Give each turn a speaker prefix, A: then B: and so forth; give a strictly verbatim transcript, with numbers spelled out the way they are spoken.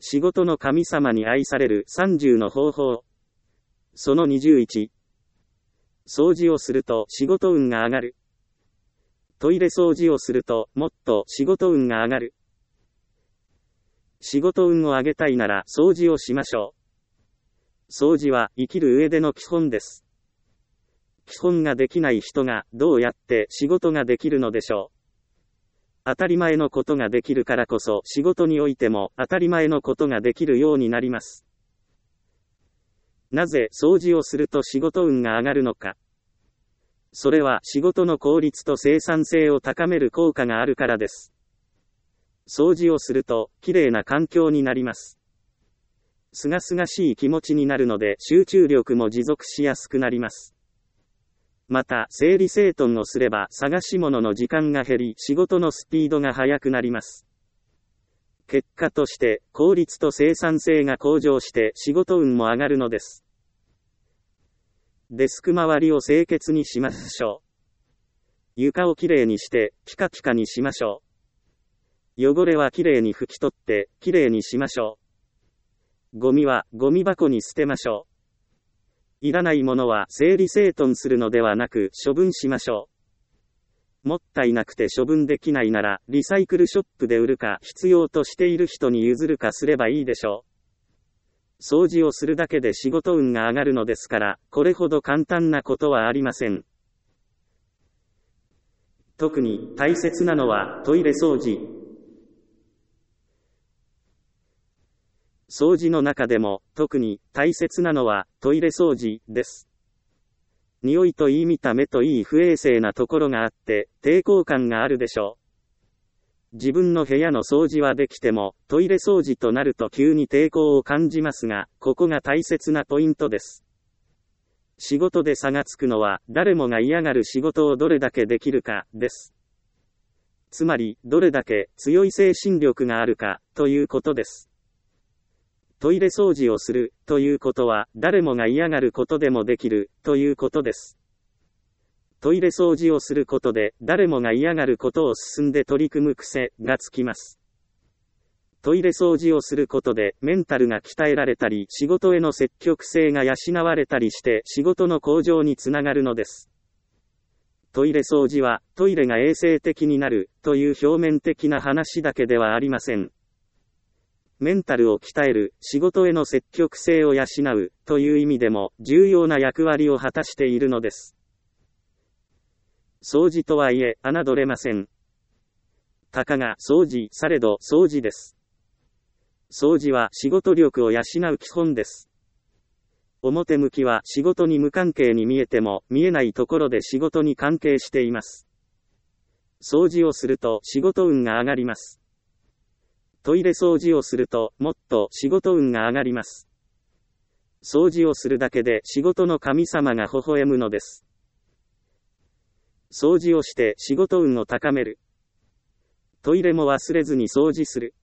A: 仕事の神様に愛されるさんじゅうの方法。そのにじゅういち。掃除をすると仕事運が上がる。トイレ掃除をするともっと仕事運が上がる。仕事運を上げたいなら掃除をしましょう。掃除は生きる上での基本です。基本ができない人がどうやって仕事ができるのでしょう。当たり前のことができるからこそ仕事においても当たり前のことができるようになります。なぜ掃除をすると仕事運が上がるのか。それは仕事の効率と生産性を高める効果があるからです。掃除をするときれいな環境になります。すがすがしい気持ちになるので集中力も持続しやすくなります。また、整理整頓をすれば探し物の時間が減り、仕事のスピードが速くなります。結果として、効率と生産性が向上して仕事運も上がるのです。デスク周りを清潔にしましょう。床をきれいにして、ピカピカにしましょう。汚れはきれいに拭き取って、きれいにしましょう。ゴミはゴミ箱に捨てましょう。いらないものは整理整頓するのではなく処分しましょう。もったいなくて処分できないならリサイクルショップで売るか必要としている人に譲るかすればいいでしょう。掃除をするだけで仕事運が上がるのですから、これほど簡単なことはありません。特に大切なのはトイレ掃除。掃除の中でも特に大切なのはトイレ掃除です。匂いといい見た目といい不衛生なところがあって抵抗感があるでしょう。自分の部屋の掃除はできてもトイレ掃除となると急に抵抗を感じますが、ここが大切なポイントです。仕事で差がつくのは誰もが嫌がる仕事をどれだけできるかです。つまりどれだけ強い精神力があるかということです。トイレ掃除をするということは誰もが嫌がることでもできるということです。トイレ掃除をすることで誰もが嫌がることを進んで取り組む癖がつきます。トイレ掃除をすることでメンタルが鍛えられたり仕事への積極性が養われたりして仕事の向上につながるのです。トイレ掃除はトイレが衛生的になるという表面的な話だけではありません。メンタルを鍛える、仕事への積極性を養う、という意味でも重要な役割を果たしているのです。掃除とはいえ、侮れません。たかが掃除されど掃除です。掃除は仕事力を養う基本です。表向きは仕事に無関係に見えても、見えないところで仕事に関係しています。掃除をすると仕事運が上がります。トイレ掃除をするともっと仕事運が上がります。掃除をするだけで仕事の神様が微笑むのです。掃除をして仕事運を高める。トイレも忘れずに掃除する。